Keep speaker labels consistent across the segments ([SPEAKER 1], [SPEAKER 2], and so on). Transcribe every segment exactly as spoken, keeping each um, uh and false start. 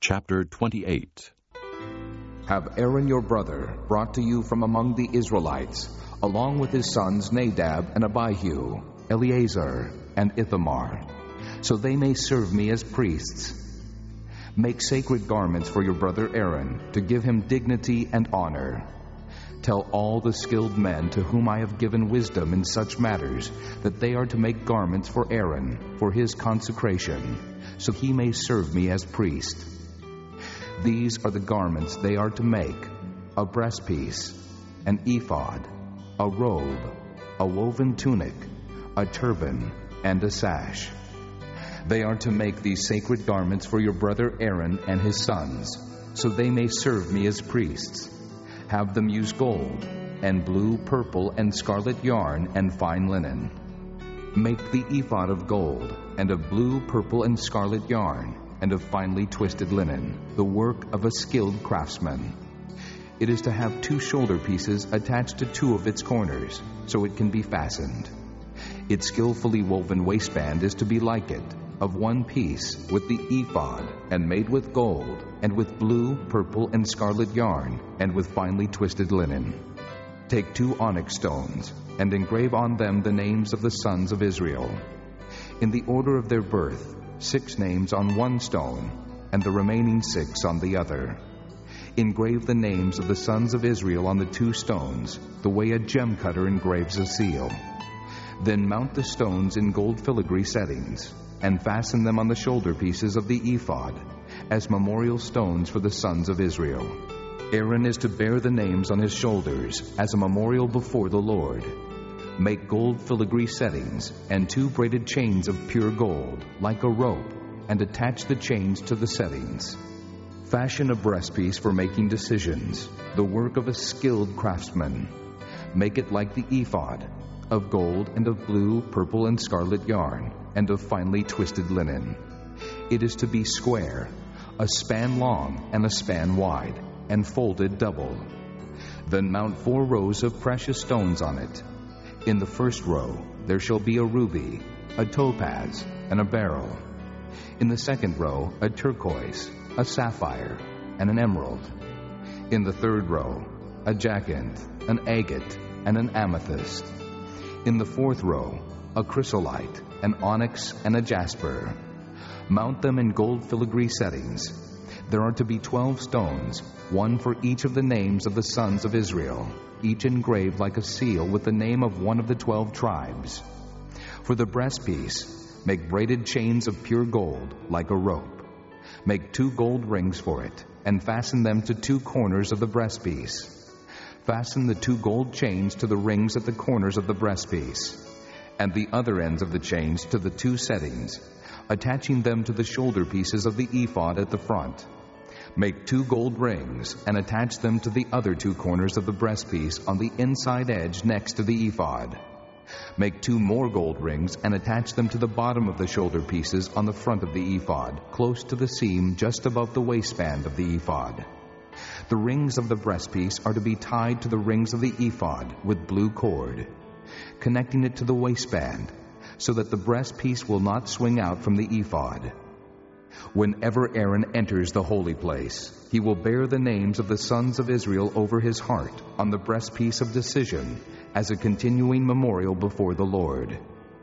[SPEAKER 1] Chapter twenty-eight.
[SPEAKER 2] Have Aaron your brother brought to you from among the Israelites, along with his sons Nadab and Abihu, Eleazar and Ithamar, so they may serve me as priests. Make sacred garments for your brother Aaron, to give him dignity and honor. Tell all the skilled men to whom I have given wisdom in such matters that they are to make garments for Aaron, for his consecration, so he may serve me as priest. These are the garments they are to make: a breastpiece, an ephod, a robe, a woven tunic, a turban, and a sash. They are to make these sacred garments for your brother Aaron and his sons, so they may serve me as priests. Have them use gold, and blue, purple, and scarlet yarn, and fine linen. Make the ephod of gold, and of blue, purple, and scarlet yarn, and of finely twisted linen, the work of a skilled craftsman. It is to have two shoulder pieces attached to two of its corners, so it can be fastened. Its skillfully woven waistband is to be like it, of one piece with the ephod, and made with gold, and with blue, purple, and scarlet yarn, and with finely twisted linen. Take two onyx stones, and engrave on them the names of the sons of Israel, in the order of their birth, six names on one stone, and the remaining six on the other. Engrave the names of the sons of Israel on the two stones, the way a gem cutter engraves a seal. Then mount the stones in gold filigree settings, and fasten them on the shoulder pieces of the ephod, as memorial stones for the sons of Israel. Aaron is to bear the names on his shoulders as a memorial before the Lord. Make gold filigree settings and two braided chains of pure gold, like a rope, and attach the chains to the settings. Fashion a breastpiece for making decisions, the work of a skilled craftsman. Make it like the ephod, of gold and of blue, purple, and scarlet yarn, and of finely twisted linen. It is to be square, a span long and a span wide, and folded double. Then mount four rows of precious stones on it. In the first row there shall be a ruby, a topaz, and a beryl. In the second row a turquoise, a sapphire, and an emerald. In the third row a jacinth, an agate, and an amethyst. In the fourth row a chrysolite, an onyx, and a jasper. Mount them in gold filigree settings. There are to be twelve stones, one for each of the names of the sons of Israel, each engraved like a seal with the name of one of the twelve tribes. For the breastpiece, make braided chains of pure gold, like a rope. Make two gold rings for it, and fasten them to two corners of the breastpiece. Fasten the two gold chains to the rings at the corners of the breastpiece, and the other ends of the chains to the two settings, attaching them to the shoulder pieces of the ephod at the front. Make two gold rings and attach them to the other two corners of the breastpiece on the inside edge next to the ephod. Make two more gold rings and attach them to the bottom of the shoulder pieces on the front of the ephod, close to the seam just above the waistband of the ephod. The rings of the breastpiece are to be tied to the rings of the ephod with blue cord, connecting it to the waistband, so that the breastpiece will not swing out from the ephod. Whenever Aaron enters the holy place, he will bear the names of the sons of Israel over his heart on the breastpiece of decision as a continuing memorial before the Lord.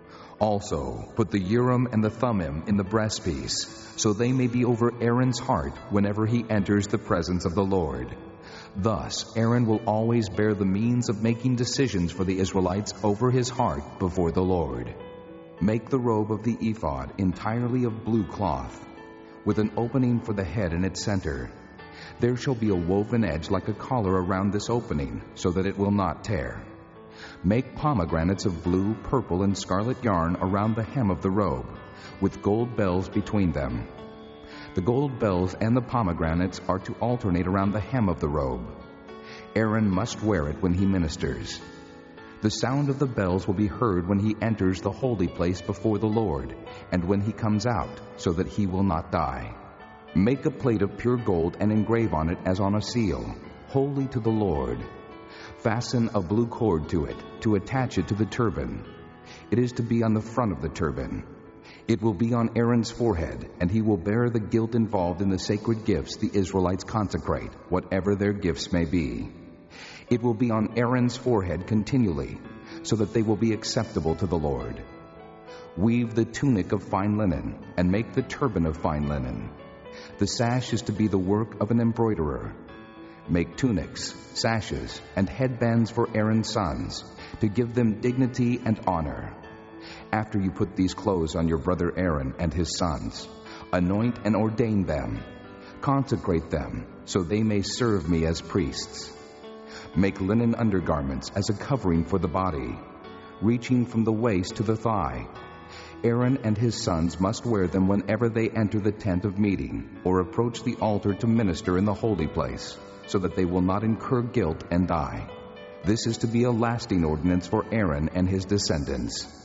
[SPEAKER 2] Also, put the Urim and the Thummim in the breastpiece, so they may be over Aaron's heart whenever he enters the presence of the Lord. Thus, Aaron will always bear the means of making decisions for the Israelites over his heart before the Lord. Make the robe of the ephod entirely of blue cloth, with an opening for the head in its center. There shall be a woven edge like a collar around this opening, so that it will not tear. Make pomegranates of blue, purple, and scarlet yarn around the hem of the robe, with gold bells between them. The gold bells and the pomegranates are to alternate around the hem of the robe. Aaron must wear it when he ministers. The sound of the bells will be heard when he enters the holy place before the Lord, and when he comes out, so that he will not die. Make a plate of pure gold and engrave on it as on a seal, holy to the Lord. Fasten a blue cord to it, to attach it to the turban. It is to be on the front of the turban. It will be on Aaron's forehead, and he will bear the guilt involved in the sacred gifts the Israelites consecrate, whatever their gifts may be. It will be on Aaron's forehead continually, so that they will be acceptable to the Lord. Weave the tunic of fine linen, and make the turban of fine linen. The sash is to be the work of an embroiderer. Make tunics, sashes, and headbands for Aaron's sons, to give them dignity and honor. After you put these clothes on your brother Aaron and his sons, anoint and ordain them. Consecrate them, so they may serve me as priests. Make linen undergarments as a covering for the body, reaching from the waist to the thigh. Aaron and his sons must wear them whenever they enter the tent of meeting or approach the altar to minister in the holy place, so that they will not incur guilt and die. This is to be a lasting ordinance for Aaron and his descendants.